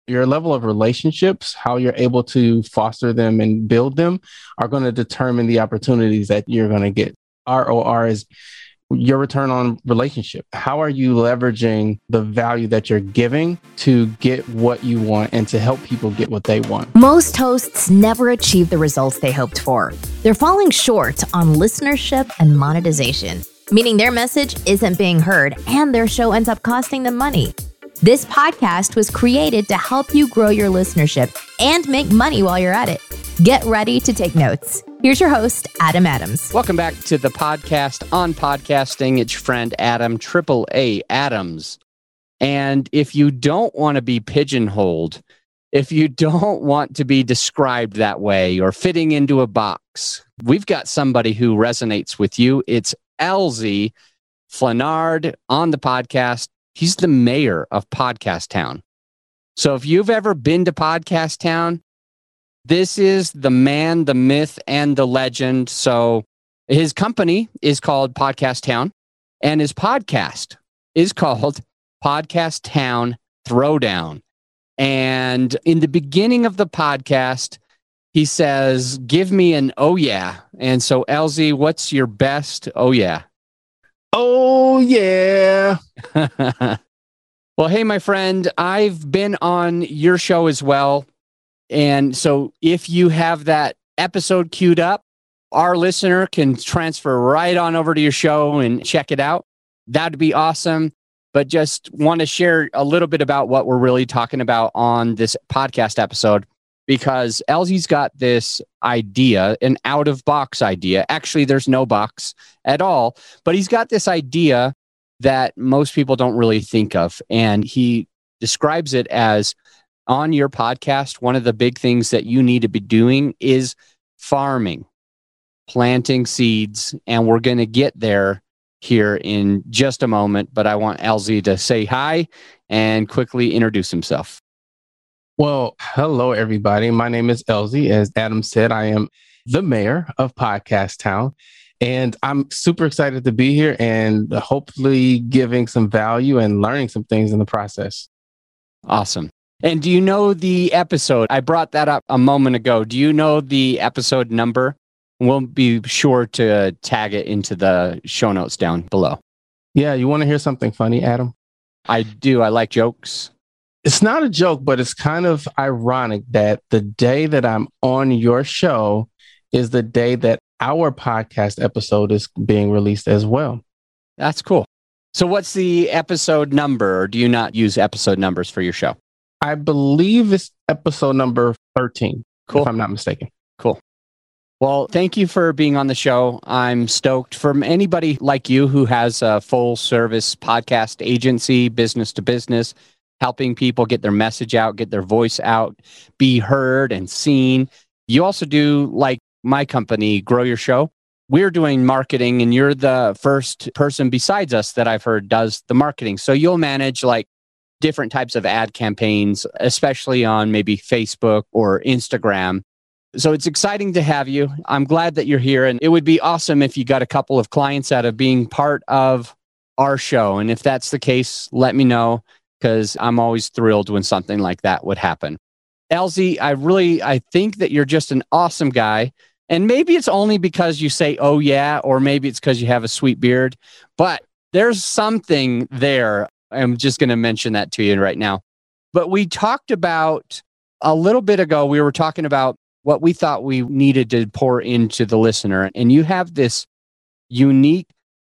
Your level of relationships, how you're able to foster them and build them, are going to determine the opportunities that you're going to get. ROR is your return on relationship. How are you leveraging the value that you're giving to get what you want and to help people get what they want? Most hosts never achieve the results they hoped for. They're falling short on listenership and monetization, meaning their message isn't being heard and their show ends up costing them money. This podcast was created to help you grow your listenership and make money while you're at it. Get ready to take notes. Here's your host, Adam Adams. Welcome back to the podcast on podcasting. It's your friend Adam, AAA Adams. And if you don't want to be pigeonholed, if you don't want to be described that way or fitting into a box, we've got somebody who resonates with you. It's LZ Flanard on the podcast. He's the mayor of Podcast Town. So if you've ever been to Podcast Town, this is the man, the myth, and the legend. So his company is called Podcast Town, and his podcast is called Podcast Town Throwdown. And in the beginning of the podcast, he says, give me an oh yeah. And so LZ, what's your best oh yeah? Oh, yeah. Well, hey, my friend, I've been on your show as well. And so if you have that episode queued up, our listener can transfer right on over to your show and check it out. That'd be awesome. But just want to share a little bit about what we're really talking about on this podcast episode, because LZ's got this idea, an out-of-box idea. Actually, there's no box at all, but he's got this idea that most people don't really think of. And he describes it as, on your podcast, one of the big things that you need to be doing is farming, planting seeds. And we're going to get there here in just a moment. But I want LZ to say hi and quickly introduce himself. Well, hello, everybody. My name is LZ. As Adam said, I am the mayor of Podcast Town, and I'm super excited to be here and hopefully giving some value and learning some things in the process. Awesome. And do you know the episode? I brought that up a moment ago. Do you know the episode number? We'll be sure to tag it into the show notes down below. Yeah, you want to hear something funny, Adam? I do. I like jokes. It's not a joke, but it's kind of ironic that the day that I'm on your show is the day that our podcast episode is being released as well. That's cool. So what's the episode number, or do you not use episode numbers for your show? I believe it's episode number 13, cool. If I'm not mistaken. Cool. Well, thank you for being on the show. I'm stoked. From anybody like you who has a full service podcast agency, business to business, helping people get their message out, get their voice out, be heard and seen. You also do, like my company, Grow Your Show. We're doing marketing, and you're the first person besides us that I've heard does the marketing. So you'll manage like different types of ad campaigns, especially on maybe Facebook or Instagram. So it's exciting to have you. I'm glad that you're here. And it would be awesome if you got a couple of clients out of being part of our show. And if that's the case, let me know, because I'm always thrilled when something like that would happen. LZ, I think that you're just an awesome guy. And maybe it's only because you say, oh yeah, or maybe it's because you have a sweet beard, but there's something there. I'm just going to mention that to you right now. But we talked about a little bit ago, we were talking about what we thought we needed to pour into the listener. And you have this unique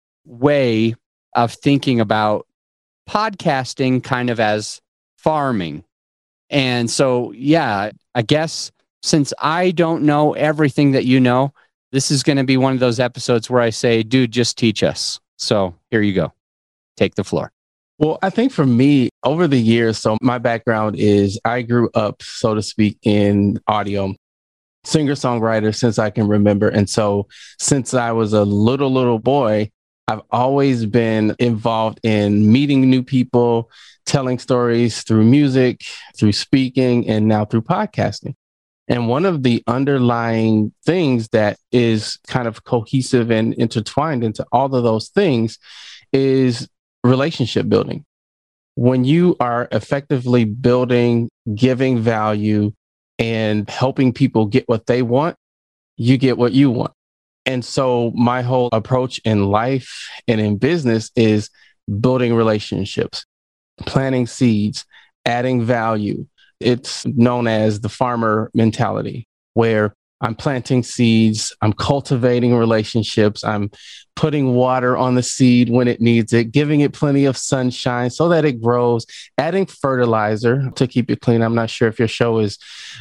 way of thinking about podcasting kind of as farming. And so, yeah, I guess since I don't know everything that you know, this is going to be one of those episodes where I say, dude, just teach us. So here you go. Take the floor. Well, I think for me, over the years, so my background is I grew up, so to speak, in audio, singer-songwriter since I can remember. And so since I was a little boy, I've always been involved in meeting new people, telling stories through music, through speaking, and now through podcasting. And one of the underlying things that is kind of cohesive and intertwined into all of those things is relationship building. When you are effectively building, giving value, and helping people get what they want, you get what you want. And so my whole approach in life and in business is building relationships, planting seeds, adding value. It's known as the farmer mentality, where I'm planting seeds, I'm cultivating relationships, I'm putting water on the seed when it needs it, giving it plenty of sunshine so that it grows, adding fertilizer to keep it clean. I'm not sure if your show is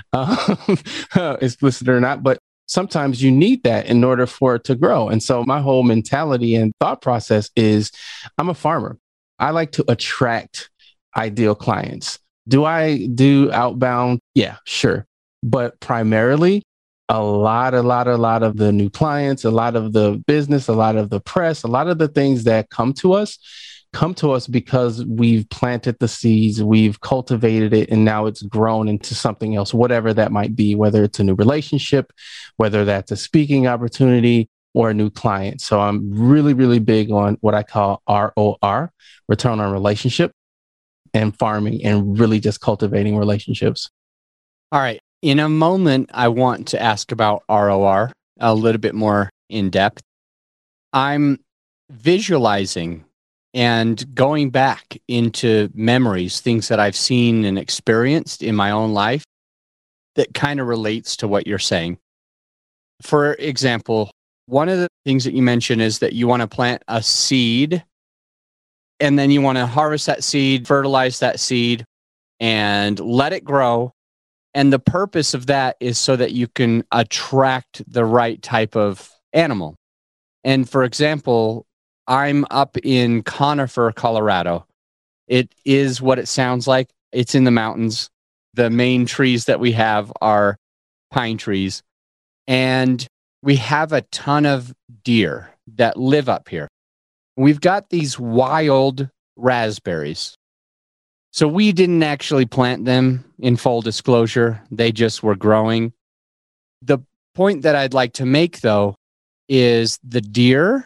explicit or not, but sometimes you need that in order for it to grow. And so my whole mentality and thought process is I'm a farmer. I like to attract ideal clients. Do I do outbound? Yeah, sure. But primarily, a lot of the new clients, a lot of the business, a lot of the press, a lot of the things that come to us because we've planted the seeds, we've cultivated it, and now it's grown into something else, whatever that might be, whether it's a new relationship, whether that's a speaking opportunity or a new client. So I'm really, really big on what I call ROR, return on relationship, and farming, and really just cultivating relationships. All right. In a moment, I want to ask about ROR a little bit more in depth. I'm visualizing and going back into memories, things that I've seen and experienced in my own life that kind of relates to what you're saying. For example, one of the things that you mentioned is that you want to plant a seed and then you want to harvest that seed, fertilize that seed, and let it grow. And the purpose of that is so that you can attract the right type of animal. And for example, I'm up in Conifer, Colorado. It is what it sounds like. It's in the mountains. The main trees that we have are pine trees. And we have a ton of deer that live up here. We've got these wild raspberries. So we didn't actually plant them, in full disclosure. They just were growing. The point that I'd like to make, though, is the deer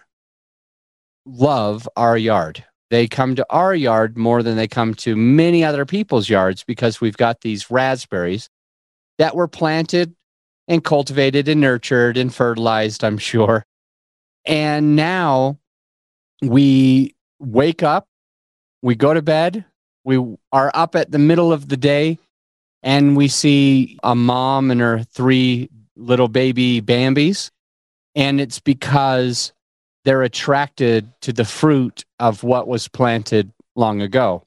love our yard. They come to our yard more than they come to many other people's yards because we've got these raspberries that were planted and cultivated and nurtured and fertilized, I'm sure. And now we wake up, we go to bed, we are up at the middle of the day, and we see a mom and her 3 little baby Bambis. And it's because they're attracted to the fruit of what was planted long ago.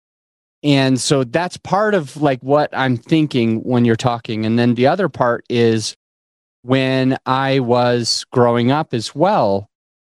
And so that's part of like what I'm thinking when you're talking. And then the other part is when I was growing up as well,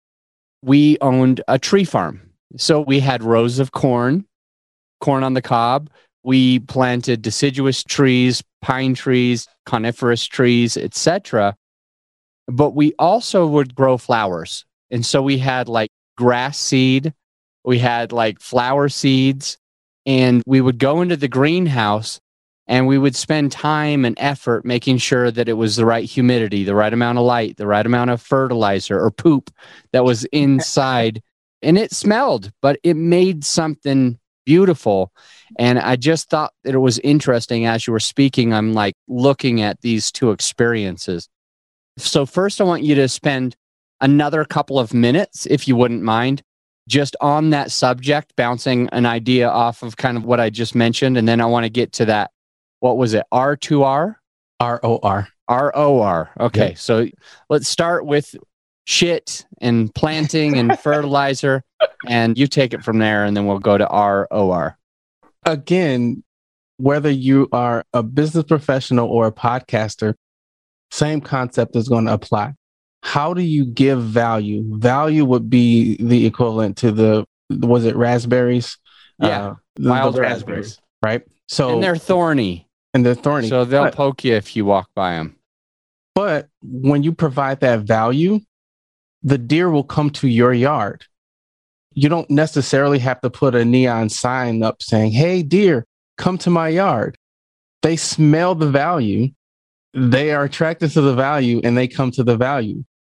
we owned a tree farm. So we had rows of corn on the cob. We planted deciduous trees, pine trees, coniferous trees, etc. But we also would grow flowers. And so we had like grass seed, we had like flower seeds, and we would go into the greenhouse and we would spend time and effort making sure that it was the right humidity, the right amount of light, the right amount of fertilizer or poop that was inside. And it smelled, but it made something beautiful. And I just thought that it was interesting as you were speaking. I'm like looking at these 2 experiences. So first, I want you to spend another couple of minutes, if you wouldn't mind, just on that subject, bouncing an idea off of kind of what I just mentioned. And then I want to get to that. What was it? R2R? ROR. ROR. Okay. Yep. So let's start with shit and planting and fertilizer, and you take it from there, and then we'll go to ROR. Again, whether you are a business professional or a podcaster, same concept is going to apply. How do you give value? Value would be the equivalent to was it raspberries? Yeah, wild raspberries. Right? So, and they're thorny. So they'll poke you if you walk by them. But when you provide that value, the deer will come to your yard. You don't necessarily have to put a neon sign up saying, "Hey, deer, come to my yard." They smell the value. They are attracted to the value and they come to the value.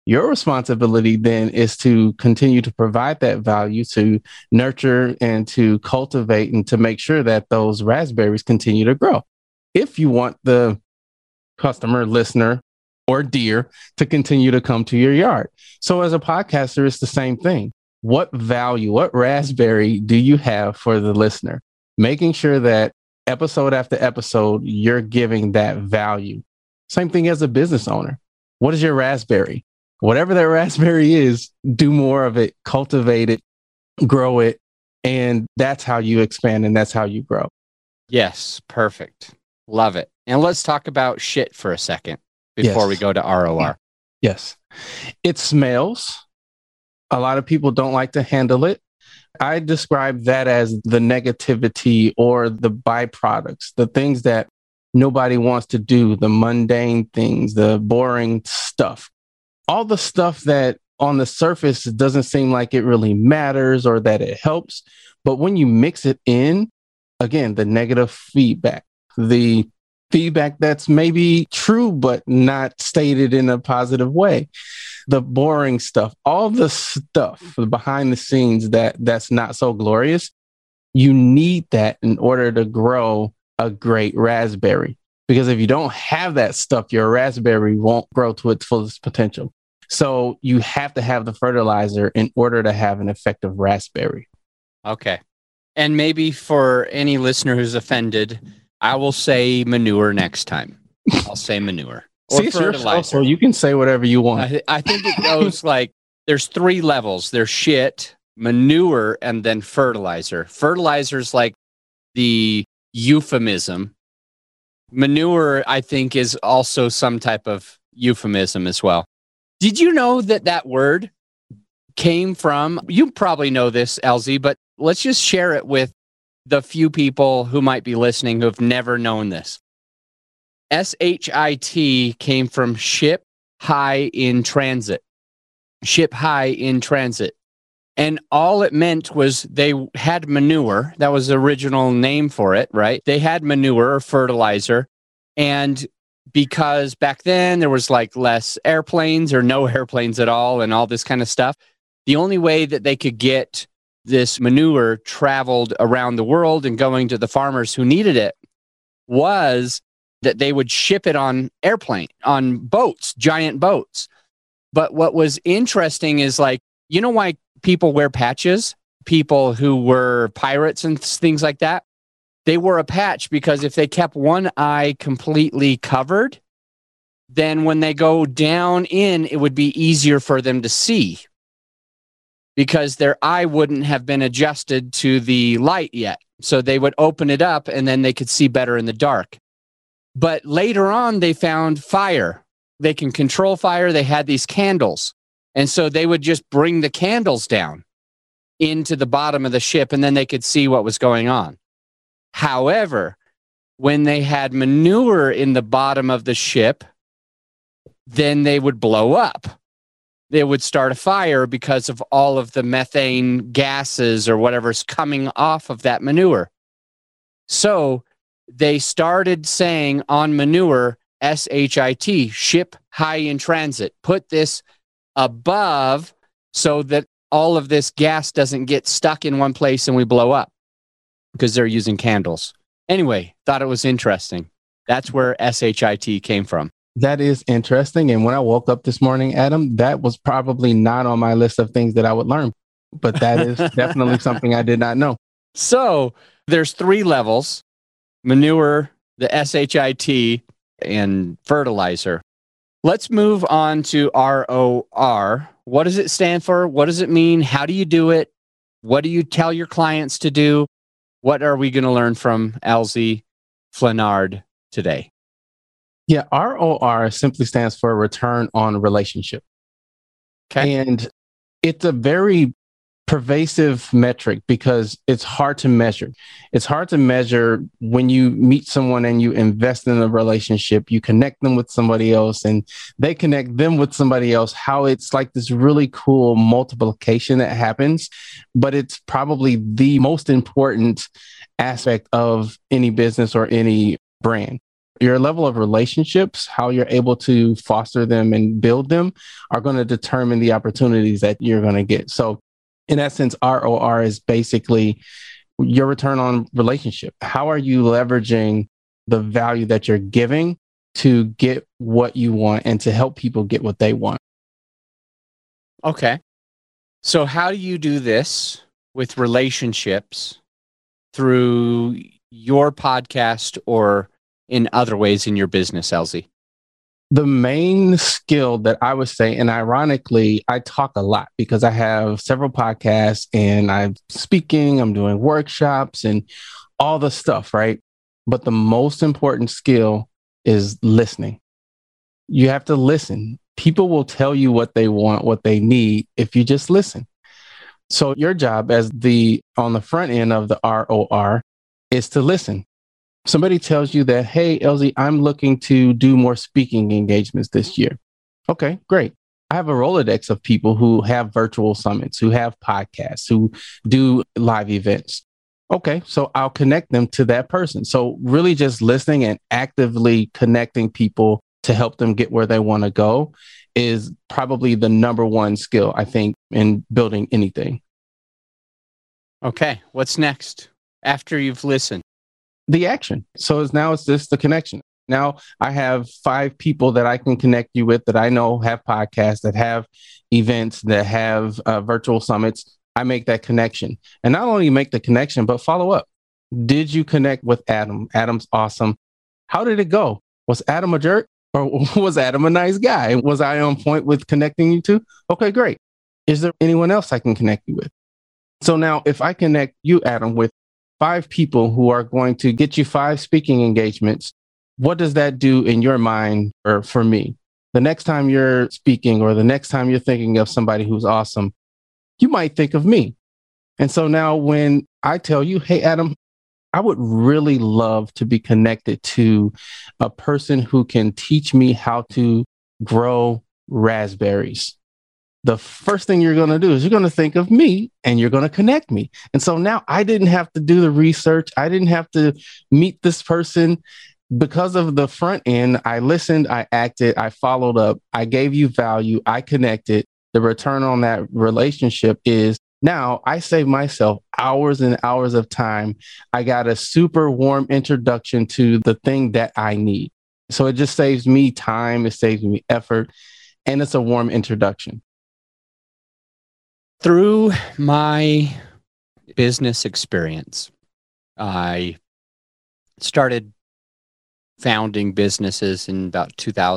Your responsibility then is to continue to provide that value, to nurture and to cultivate and to make sure that those raspberries continue to grow. If you want the customer, listener, or deer to continue to come to your yard. So as a podcaster, it's the same thing. What value, what raspberry do you have for the listener? Making sure that episode after episode, you're giving that value. Same thing as a business owner. What is your raspberry? Whatever that raspberry is, do more of it, cultivate it, grow it. And that's how you expand and that's how you grow. Yes, perfect. Love it. And let's talk about shit for a second before we go to ROR. Yes. It smells. A lot of people don't like to handle it. I describe that as the negativity or the byproducts, the things that nobody wants to do, the mundane things, the boring stuff. All the stuff that on the surface doesn't seem like it really matters or that it helps. But when you mix it in, again, the negative feedback, the feedback that's maybe true, but not stated in a positive way, the boring stuff, all the stuff behind the scenes that's not so glorious, you need that in order to grow a great raspberry. Because if you don't have that stuff, your raspberry won't grow to its fullest potential. So you have to have the fertilizer in order to have an effective raspberry. Okay. And maybe for any listener who's offended, I will say manure next time. I'll say manure. Or See, fertilizer. So you can say whatever you want. I think it goes like there's 3 levels. There's shit, manure, and then fertilizer. Fertilizer's like the euphemism. Manure, I think, is also some type of euphemism as well. Did you know that word came from, you probably know this, LZ, but let's just share it with the few people who might be listening who have never known this. SHIT came from ship high in transit. Ship high in transit. And all it meant was they had manure. That was the original name for it, right? They had manure or fertilizer. And because back then there was like less airplanes or no airplanes at all and all this kind of stuff, the only way that they could get this manure traveled around the world and going to the farmers who needed it was that they would ship it on boats, giant boats. But what was interesting is like, you know why people wear patches? People who were pirates and things like that, they wore a patch because if they kept one eye completely covered, then when they go down in, it would be easier for them to see because their eye wouldn't have been adjusted to the light yet. So they would open it up and then they could see better in the dark. But later on, they found fire. They can control fire. They had these candles. And so they would just bring the candles down into the bottom of the ship and then they could see what was going on. However, when they had manure in the bottom of the ship, then they would blow up. They would start a fire because of all of the methane gases or whatever's coming off of that manure. So they started saying on manure, SHIT, ship high in transit. Put this above so that all of this gas doesn't get stuck in one place and we blow up because they're using candles. Anyway, thought it was interesting. That's where SHIT came from. That is interesting. And when I woke up this morning, Adam, that was probably not on my list of things that I would learn. But that is definitely something I did not know. So there's 3 levels: manure, the SHIT, and fertilizer. Let's move on to ROR. What does it stand for? What does it mean? How do you do it? What do you tell your clients to do? What are we going to learn from LZ Flenard today? Yeah, ROR simply stands for return on relationship. Okay. And it's a very pervasive metric because it's hard to measure. It's hard to measure when you meet someone and you invest in a relationship, you connect them with somebody else and they connect them with somebody else, how it's like this really cool multiplication that happens. But it's probably the most important aspect of any business or any brand. Your level of relationships, how you're able to foster them and build them, are going to determine the opportunities that you're going to get. So in essence, ROR is basically your return on relationship. How are you leveraging the value that you're giving to get what you want and to help people get what they want? Okay. So how do you do this with relationships through your podcast or in other ways in your business, LZ? The main skill that I would say, and ironically, I talk a lot because I have several podcasts and I'm speaking, I'm doing workshops and all the stuff, right? But the most important skill is listening. You have to listen. People will tell you what they want, what they need, if you just listen. So your job as on the front end of the ROR is to listen. Somebody tells you that, hey, LZ, I'm looking to do more speaking engagements this year. Okay, great. I have a Rolodex of people who have virtual summits, who have podcasts, who do live events. Okay, so I'll connect them to that person. So really just listening and actively connecting people to help them get where they want to go is probably the number one skill, I think, in building anything. Okay, what's next after you've listened? The action. So it's just the connection. Now I have 5 people that I can connect you with that I know have podcasts, that have events, that have virtual summits. I make that connection. And not only make the connection, but follow up. Did you connect with Adam? Adam's awesome. How did it go? Was Adam a jerk or was Adam a nice guy? Was I on point with connecting you to? Okay, great. Is there anyone else I can connect you with? So now if I connect you, Adam, with 5 people who are going to get you 5 speaking engagements, what does that do in your mind or for me? The next time you're speaking or the next time you're thinking of somebody who's awesome, you might think of me. And so now when I tell you, hey, Adam, I would really love to be connected to a person who can teach me how to grow raspberries. The first thing you're going to do is you're going to think of me and you're going to connect me. And so now I didn't have to do the research. I didn't have to meet this person. Because of the front end, I listened, I acted, I followed up, I gave you value, I connected. The return on that relationship is now I save myself hours and hours of time. I got a super warm introduction to the thing that I need. So it just saves me time, it saves me effort, and it's a warm introduction. Through my business experience, I started founding businesses in about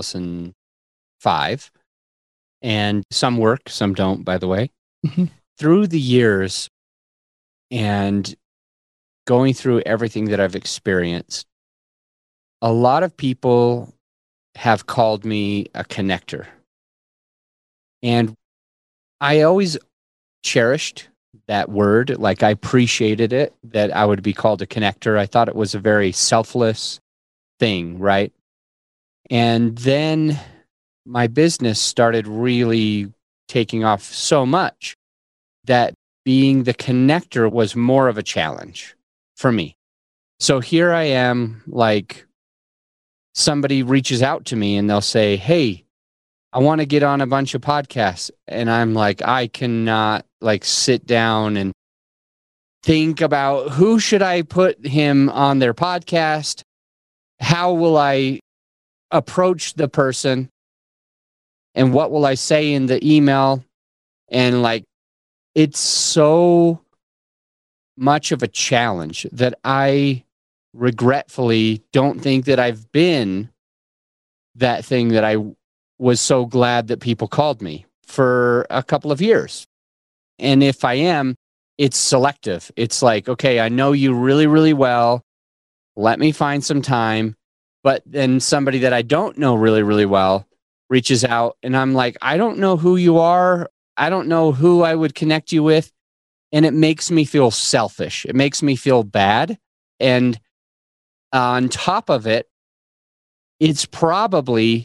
2005. And some work, some don't, by the way. Mm-hmm. Through the years and going through everything that I've experienced, a lot of people have called me a connector. And I always cherished that word. Like, I appreciated it, that I would be called a connector. I thought it was a very selfless thing, right? And then my business started really taking off so much that being the connector was more of a challenge for me. So here I am, like, somebody reaches out to me and they'll say, hey, I want to get on a bunch of podcasts. And I'm like, I cannot sit down and think about who should I put him on their podcast? How will I approach the person? And what will I say in the email? And it's so much of a challenge that I regretfully don't think that I've been that thing that I was so glad that people called me for a couple of years. And if I am, it's selective. It's like, okay, I know you really, really well. Let me find some time. But then somebody that I don't know really, really well reaches out and I'm like, I don't know who you are. I don't know who I would connect you with. And it makes me feel selfish. It makes me feel bad. And on top of it, it's probably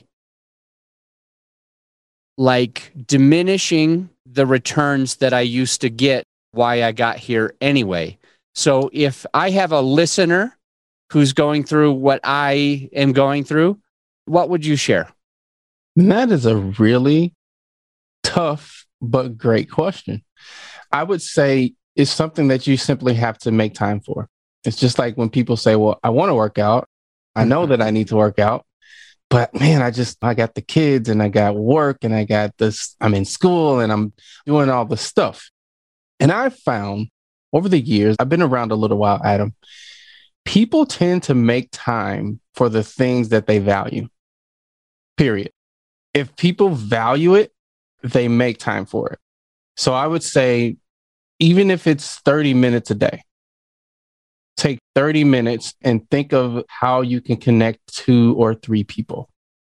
diminishing the returns that I used to get why I got here anyway. So if I have a listener who's going through what I am going through, what would you share? And that is a really tough but great question. I would say it's something that you simply have to make time for. It's just like when people say, well, I want to work out. I know that I need to work out, but man, I got the kids and I got work and I got this, I'm in school and I'm doing all the stuff. And I've found over the years, I've been around a little while, Adam, people tend to make time for the things that they value, period. If people value it, they make time for it. So I would say, even if it's 30 minutes a day, take 30 minutes and think of how you can connect 2 or 3 people.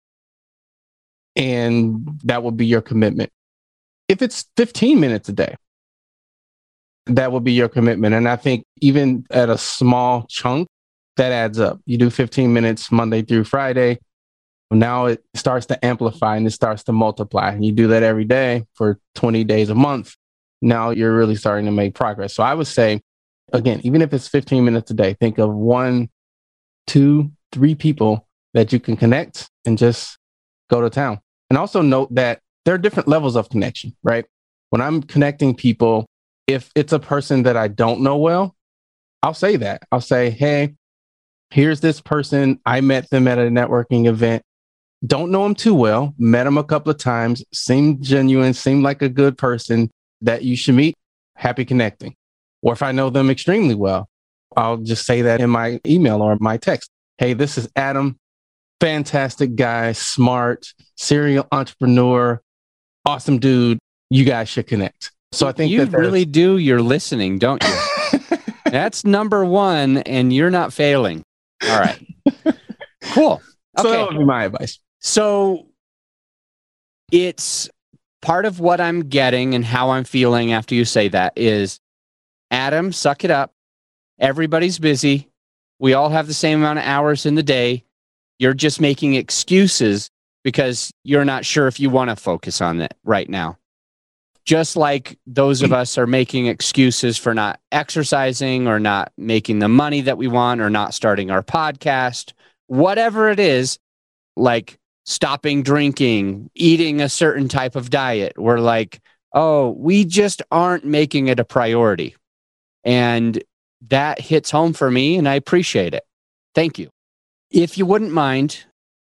And that will be your commitment. If it's 15 minutes a day, that will be your commitment. And I think even at a small chunk, that adds up. You do 15 minutes Monday through Friday. Now it starts to amplify and it starts to multiply. And you do that every day for 20 days a month. Now you're really starting to make progress. So I would say, again, even if it's 15 minutes a day, think of 1, 2, 3 people that you can connect and just go to town. And also note that there are different levels of connection, right? When I'm connecting people, if it's a person that I don't know well, I'll say that. I'll say, hey, here's this person. I met them at a networking event. Don't know them too well. Met them a couple of times. Seemed genuine. Seemed like a good person that you should meet. Happy connecting. Or if I know them extremely well, I'll just say that in my email or my text. Hey, this is Adam. Fantastic guy, smart, serial entrepreneur, awesome dude. You guys should connect. So I think you really do your listening, don't you? That's number 1, and you're not failing. All right. Cool. Okay. So that would be my advice. So it's part of what I'm getting and how I'm feeling after you say that is, Adam, suck it up. Everybody's busy. We all have the same amount of hours in the day. You're just making excuses because you're not sure if you want to focus on that right now. Just like those of us are making excuses for not exercising or not making the money that we want or not starting our podcast, whatever it is, like stopping drinking, eating a certain type of diet. We're like, oh, we just aren't making it a priority. And that hits home for me, and I appreciate it. Thank you. If you wouldn't mind,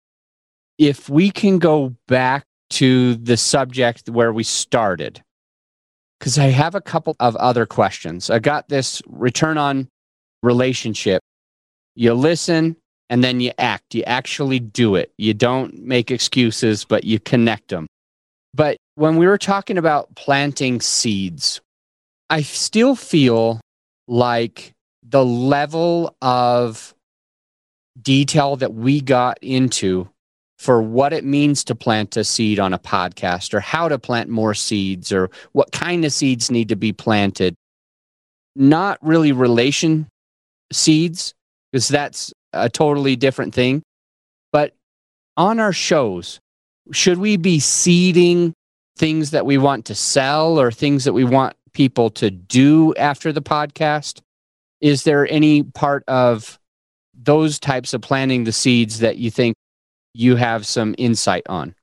if we can go back to the subject where we started, because I have a couple of other questions. I got this return on relationship. You listen and then you act. You actually do it. You don't make excuses, but you connect them. But when we were talking about planting seeds, I still feel like the level of detail that we got into for what it means to plant a seed on a podcast, or how to plant more seeds, or what kind of seeds need to be planted. Not really relation seeds, because that's a totally different thing. But on our shows, should we be seeding things that we want to sell or things that we want people to do after the podcast? Is there any part of those types of planting the seeds that you think you have some insight on?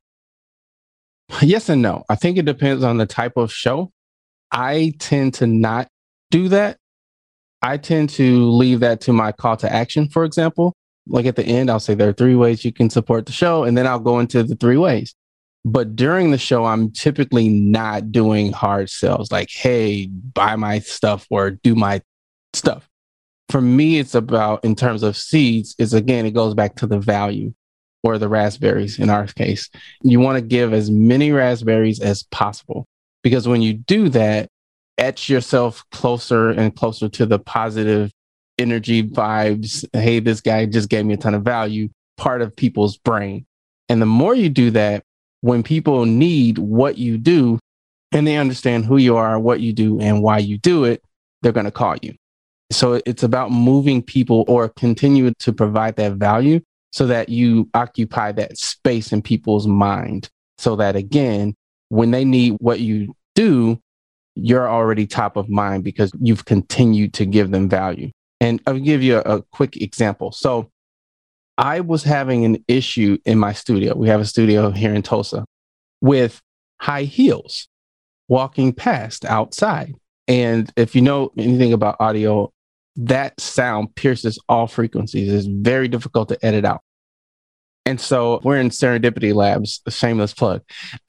Yes and no. I think it depends on the type of show. I tend to not do that. I tend to leave that to my call to action, for example. Like at the end, I'll say there are 3 ways you can support the show, and then I'll go into the 3 ways. But during the show, I'm typically not doing hard sells like, hey, buy my stuff or do my stuff. For me, it's about, in terms of seeds, is again, it goes back to the value, or the raspberries in our case. You want to give as many raspberries as possible, because when you do that, etch yourself closer and closer to the positive energy vibes. Hey, this guy just gave me a ton of value, part of people's brain. And the more you do that, when people need what you do and they understand who you are, what you do, and why you do it, they're going to call you. So it's about moving people or continue to provide that value so that you occupy that space in people's mind. So that, again, when they need what you do, you're already top of mind because you've continued to give them value. And I'll give you a quick example. So I was having an issue in my studio. We have a studio here in Tulsa with high heels walking past outside. And if you know anything about audio, that sound pierces all frequencies. It's very difficult to edit out. And so we're in Serendipity Labs, a shameless plug.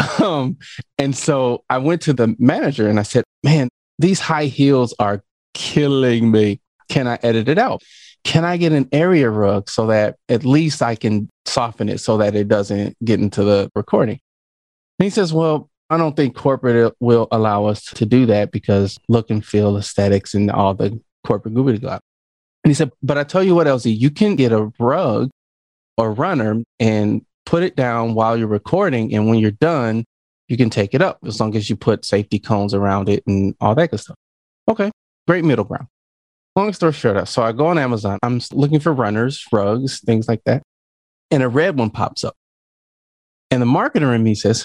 And so I went to the manager and I said, man, these high heels are killing me. Can I edit it out? Can I get an area rug so that at least I can soften it so that it doesn't get into the recording? And he says, well, I don't think corporate will allow us to do that because look and feel aesthetics and all the corporate goobity glop. And he said, but I tell you what, LZ, you can get a rug or runner and put it down while you're recording. And when you're done, you can take it up as long as you put safety cones around it and all that good stuff. Okay, great middle ground. Long story short, so I go on Amazon. I'm looking for runners, rugs, things like that. And a red one pops up. And the marketer in me says,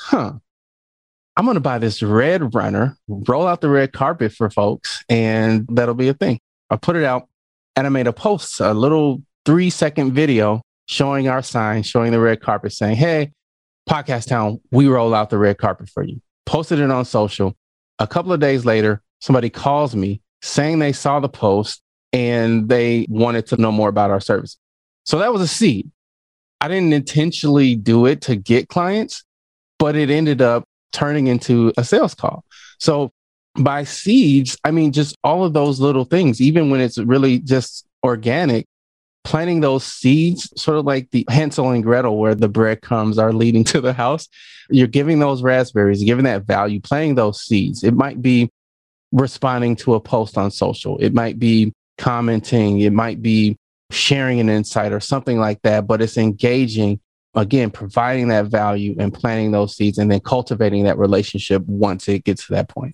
I'm going to buy this red runner, roll out the red carpet for folks, and that'll be a thing. I put it out and I made a post, a little 3-second video showing our sign, showing the red carpet saying, hey, Podcast Town, we roll out the red carpet for you. Posted it on social. A couple of days later, somebody calls me saying they saw the post and they wanted to know more about our service. So that was a seed. I didn't intentionally do it to get clients, but it ended up turning into a sales call. So by seeds, I mean, just all of those little things, even when it's really just organic, planting those seeds, sort of like the Hansel and Gretel, where the breadcrumbs are leading to the house. You're giving those raspberries, giving that value, planting those seeds. It might be responding to a post on social. It might be commenting. It might be sharing an insight or something like that, but it's engaging, again, providing that value and planting those seeds and then cultivating that relationship once it gets to that point.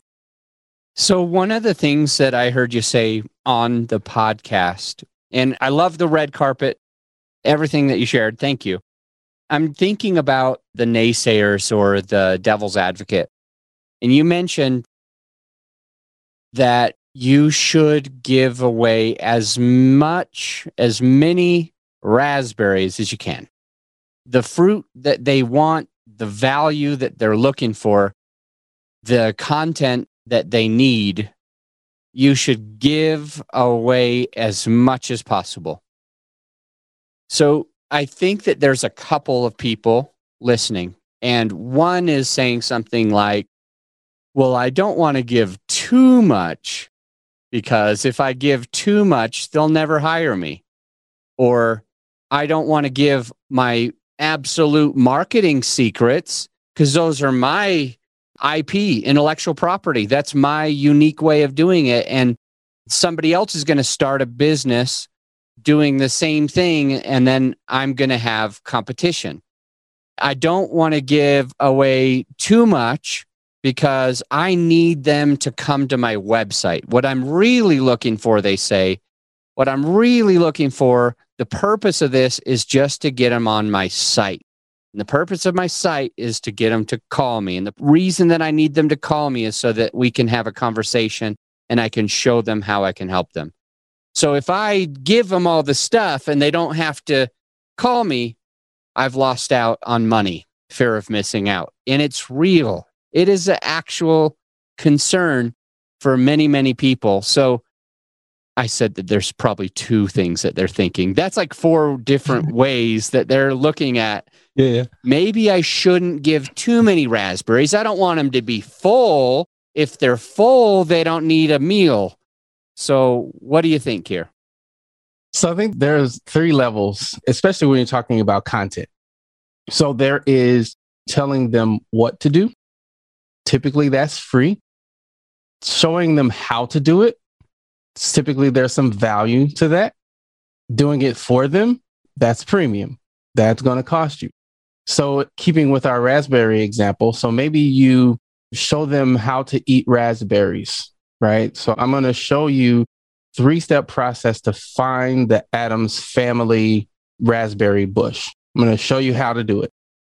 So one of the things that I heard you say on the podcast, and I love the red carpet, everything that you shared. Thank you. I'm thinking about the naysayers or the devil's advocate. And you mentioned that you should give away as many raspberries as you can. The fruit that they want, the value that they're looking for, the content that they need, you should give away as much as possible. So I think that there's a couple of people listening, and one is saying something like, well, I don't want to give too much because if I give too much, they'll never hire me. Or I don't want to give my absolute marketing secrets because those are my IP, intellectual property. That's my unique way of doing it. And somebody else is going to start a business doing the same thing, and then I'm going to have competition. I don't want to give away too much because I need them to come to my website. What I'm really looking for, they say, what I'm really looking for, the purpose of this is just to get them on my site. And the purpose of my site is to get them to call me. And the reason that I need them to call me is so that we can have a conversation and I can show them how I can help them. So if I give them all the stuff and they don't have to call me, I've lost out on money, fear of missing out. And it's real. It is an actual concern for many, many people. So I said that there's probably 2 things that they're thinking. That's like 4 different ways that they're looking at. Yeah. Maybe I shouldn't give too many raspberries. I don't want them to be full. If they're full, they don't need a meal. So what do you think here? So I think there's 3 levels, especially when you're talking about content. So there is telling them what to do. Typically, that's free. Showing them how to do it. Typically, there's some value to that. Doing it for them, that's premium. That's going to cost you. So keeping with our raspberry example, so maybe you show them how to eat raspberries, right? So I'm going to show you 3-step process to find the Addams family raspberry bush. I'm going to show you how to do it.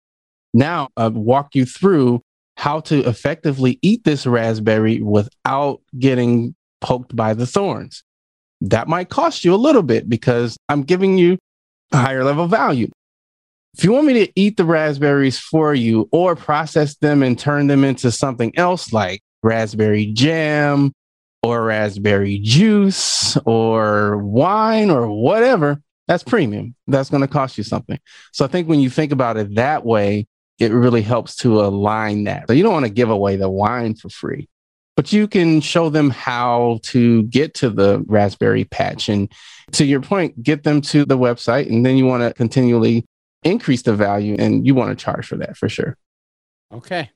Now, I'll walk you through how to effectively eat this raspberry without getting poked by the thorns. that might cost you a little bit because I'm giving you a higher level value. If you want me to eat the raspberries for you or process them and turn them into something else like raspberry jam or raspberry juice or wine or whatever, that's premium. That's going to cost you something. So I think when you think about it that way, it really helps to align that. So you don't want to give away the wine for free, but you can show them how to get to the raspberry patch. And to your point, get them to the website, and then you want to continually increase the value, and you want to charge for that for sure. Okay.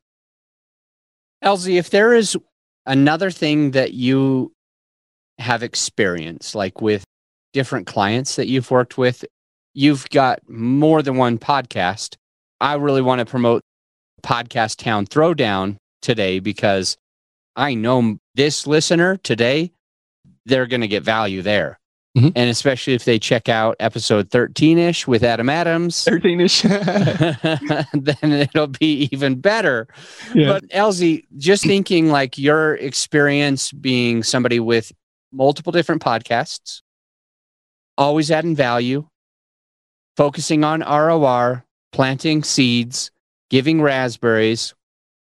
Elsie, if there is another thing that you have experienced, like with different clients that you've worked with, you've got more than one podcast. I really want to promote Podcast Town Throwdown today because I know this listener today, they're going to get value there. Mm-hmm. And especially if they check out episode 13-ish with Adam Adams. 13-ish. Then it'll be even better. Yeah. But Elsie, just thinking like your experience being somebody with multiple different podcasts, always adding value, focusing on ROR, planting seeds, giving raspberries,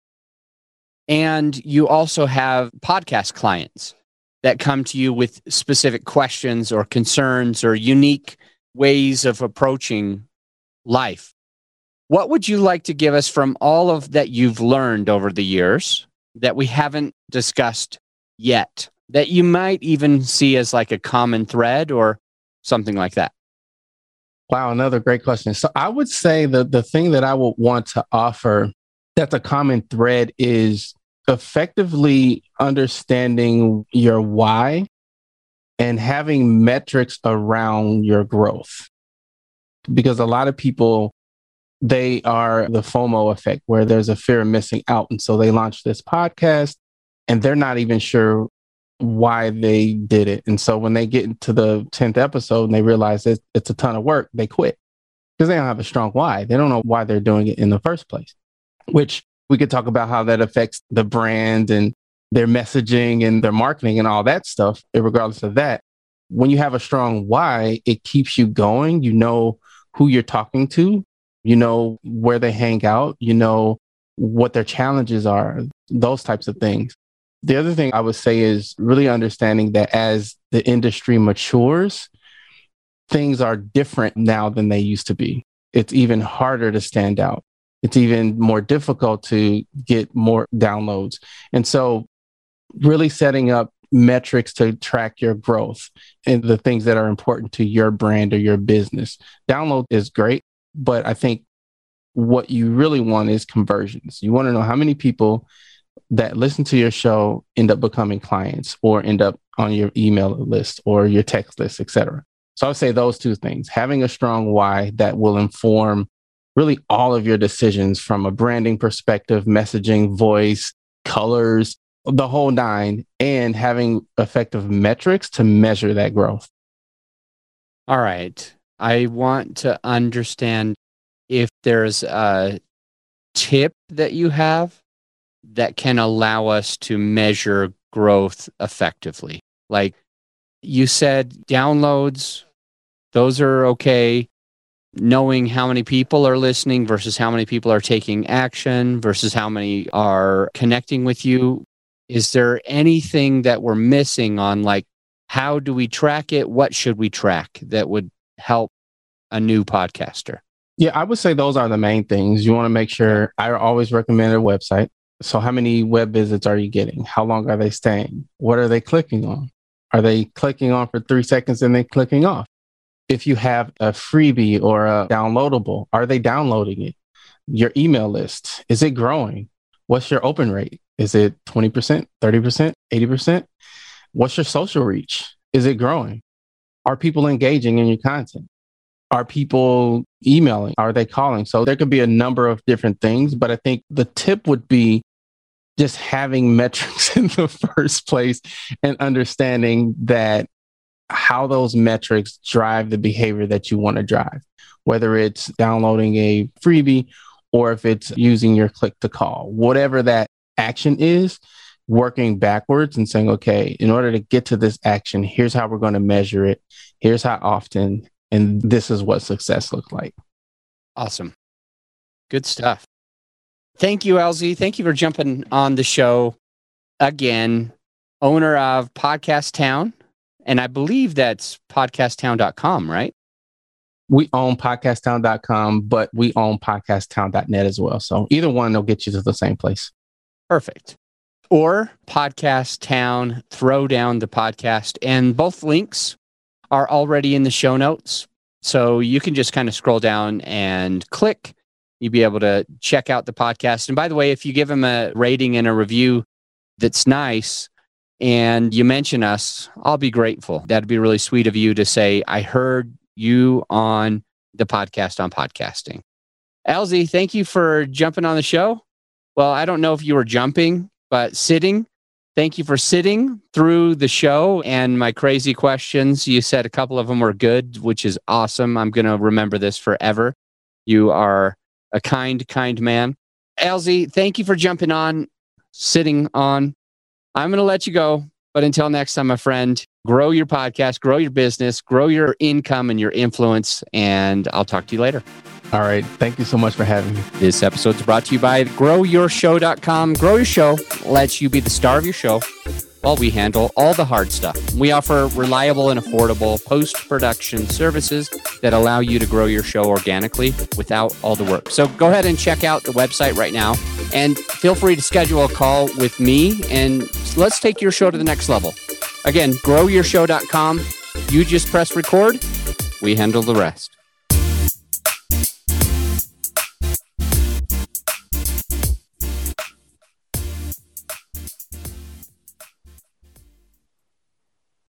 and you also have podcast clients that come to you with specific questions or concerns or unique ways of approaching life. What would you like to give us from all of that you've learned over the years that we haven't discussed yet, that you might even see as like a common thread or something like that? Wow, another great question. So I would say that the thing that I would want to offer that's a common thread is effectively understanding your why and having metrics around your growth. Because a lot of people, they are the FOMO effect where there's a fear of missing out. And so they launch this podcast and they're not even sure why they did it. And so when they get into the 10th episode and they realize that it's a ton of work, they quit because they don't have a strong why. They don't know why they're doing it in the first place, which we could talk about how that affects the brand and their messaging and their marketing and all that stuff. Regardless of that, when you have a strong why, it keeps you going. You know who you're talking to, you know where they hang out, you know what their challenges are, those types of things. The other thing I would say is really understanding that as the industry matures, things are different now than they used to be. It's even harder to stand out. It's even more difficult to get more downloads. And so really setting up metrics to track your growth and the things that are important to your brand or your business. Download is great, but I think what you really want is conversions. You want to know how many people that listen to your show end up becoming clients or end up on your email list or your text list, et cetera. So I would say those two things, having a strong why that will inform really all of your decisions from a branding perspective, messaging, voice, colors, the whole nine, and having effective metrics to measure that growth. All right. I want to understand if there's a tip that you have that can allow us to measure growth effectively. Like you said, downloads, those are okay. Knowing how many people are listening versus how many people are taking action versus how many are connecting with you. Is there anything that we're missing on, like, how do we track it? What should we track that would help a new podcaster? Yeah, I would say those are the main things. You want to make sure, I always recommend a website. So how many web visits are you getting? How long are they staying? What are they clicking on? Are they clicking on for 3 seconds and then clicking off? If you have a freebie or a downloadable, are they downloading it? Your email list, is it growing? What's your open rate? Is it 20%, 30%, 80%? What's your social reach? Is it growing? Are people engaging in your content? Are people emailing? Are they calling? So there could be a number of different things, but I think the tip would be just having metrics in the first place and understanding that how those metrics drive the behavior that you want to drive, whether it's downloading a freebie or if it's using your click to call, whatever that action is, working backwards and saying, okay, in order to get to this action, here's how we're going to measure it. Here's how often, and this is what success looks like. Awesome. Good stuff. Thank you, LZ. Thank you for jumping on the show again. Owner of Podcast Town. And I believe that's podcasttown.com, right? We own podcasttown.com, but we own podcasttown.net as well. So either one will get you to the same place. Perfect. Or Podcast Town, throw down the podcast. And both links are already in the show notes. So you can just kind of scroll down and click. You'll be able to check out the podcast. And by the way, if you give them a rating and a review that's nice and you mention us, I'll be grateful. That'd be really sweet of you to say, I heard you on the podcast on podcasting. LZ, thank you for jumping on the show. Well, I don't know if you were jumping, but sitting. Thank you for sitting through the show and my crazy questions. You said a couple of them were good, which is awesome. I'm going to remember this forever. You are a kind man. LZ, thank you for jumping on, sitting on. I'm going to let you go. But until next time, my friend, grow your podcast, grow your business, grow your income and your influence. And I'll talk to you later. All right. Thank you so much for having me. This episode is brought to you by GrowYourShow.com. Grow Your Show lets you be the star of your show while we handle all the hard stuff. We offer reliable and affordable post-production services that allow you to grow your show organically without all the work. So go ahead and check out the website right now and feel free to schedule a call with me and let's take your show to the next level. Again, GrowYourShow.com. You just press record. We handle the rest.